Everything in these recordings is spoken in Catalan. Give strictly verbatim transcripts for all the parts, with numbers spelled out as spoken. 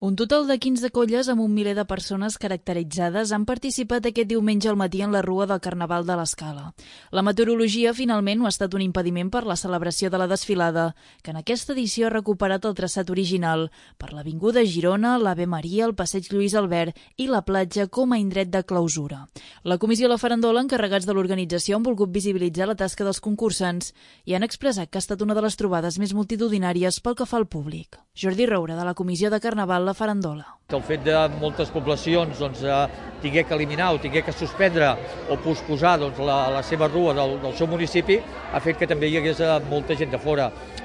Un total de quinze colles amb un miler de persones caracteritzades han participat aquest diumenge al matí en la Rua del Carnaval de l'Escala. La meteorologia finalment no ha estat un impediment per la celebració de la desfilada, que en aquesta edició ha recuperat el traçat original per l'Avinguda Girona, l'Ave Maria, el Passeig Lluís Albert i la platja com a indret de clausura. La comissió i la farandola, encarregats de l'organització, han volgut visibilitzar la tasca dels concursants i han expressat que ha estat una de les trobades més multitudinàries pel que fa al públic. Jordi Roura, de la comissió de Carnaval, la farandola. El fet de moltes poblacions doncs, eh, tingué que eliminar o tingué que suspendre o posposar doncs, la, la seva rua del, del seu municipi ha fet que també hi hagués eh, molta gent de fora.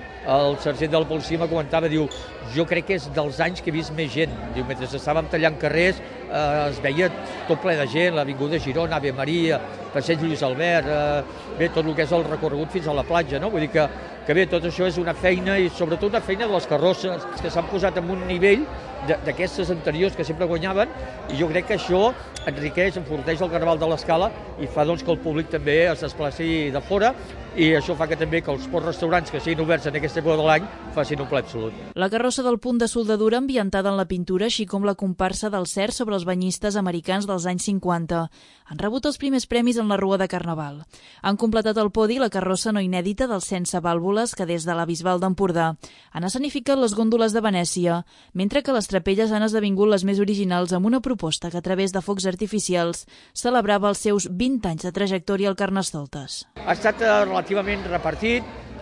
El sergent de la policia me comentava, diu, jo crec que és dels anys que he vist més gent. Diu, mentre estàvem tallant carrers eh, es veia tot ple de gent, l'Avinguda Girona, Ave Maria, Passeig Lluís Albert, eh, bé, tot el que és el recorregut fins a la platja, no? Vull dir que, que bé, tot això és una feina i sobretot una feina de les carrosses que s'han posat en un nivell d'aquestes anteriors que sempre guanyaven, i jo crec que això enriqueix, enforteix el Carnaval de l'Escala i fa doncs, que el públic també es desplaci de fora, i això fa que també que els pocs restaurants que siguin oberts en aquesta època de l'any facin un ple absolut. La carrossa del punt de soldadura ambientada en la pintura, així com la comparsa del cert sobre els banyistes americans dels anys cinquanta, han rebut els primers premis en la Rua de Carnaval. Han completat el podi la carrossa no inèdita dels Sense Vàlvules, que des de la Bisbal d'Empordà han escenificat les gòndoles de Venècia, mentre que les trapelles han esdevingut les més originals amb una proposta que a través de focs artificials celebrava els seus vint anys de trajectòria al Carnestoltes. Ha estat relativament repartit.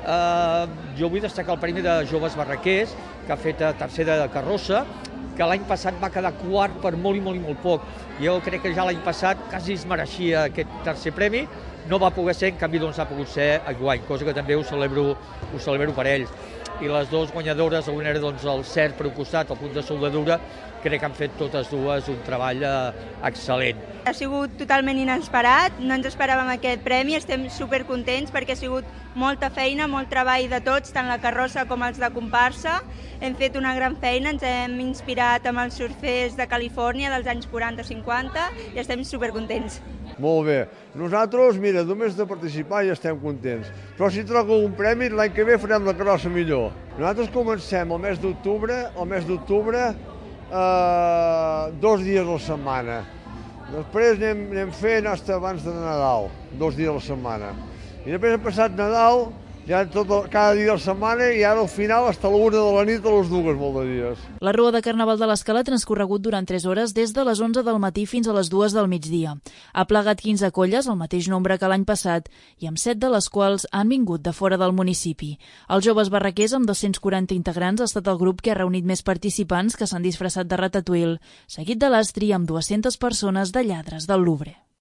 Eh, jo vull destacar el Premi de Joves Barraquers, que ha fet tercer de carrossa, que l'any passat va quedar quart per molt i molt i molt poc. Jo crec que ja l'any passat quasi es mereixia aquest tercer premi, no va poder ser, en canvi doncs ha pogut ser enguany, cosa que també ho celebro, ho celebro per ells. I les dues guanyadores, una era doncs, el cert per un costat, el punt de soldadura, crec que han fet totes dues un treball excel·lent. Ha sigut totalment inesperat, no ens esperàvem aquest premi, estem supercontents perquè ha sigut molta feina, molt treball de tots, tant la carrossa com els de comparsa. Hem fet una gran feina, ens hem inspirat amb els surfers de Califòrnia dels anys quaranta cinquanta i estem supercontents. Molt bé. Nosaltres, mira, només de participar ja estem contents. Però si trobo un premi, l'any que ve farem la carrossa millor. Nosaltres comencem el mes d'octubre, el mes d'octubre, eh, dos dies a la setmana. Després anem, anem fent fins abans de Nadal, dos dies a la setmana. I després hem passat Nadal, ja tot el, cada dia de la setmana, i ara al final fins a la una de la nit a les dues, molt de dies. La Rua de Carnaval de l'Escala ha transcorregut durant tres hores des de les onze del matí fins a les dues del migdia. Ha plegat quinze colles, el mateix nombre que l'any passat, i amb set de les quals han vingut de fora del municipi. Els Joves Barraquers, amb dos-cents quaranta integrants, ha estat el grup que ha reunit més participants que s'han disfressat de Ratatouille, seguit de l'Astri amb dues-centes persones de lladres del Louvre.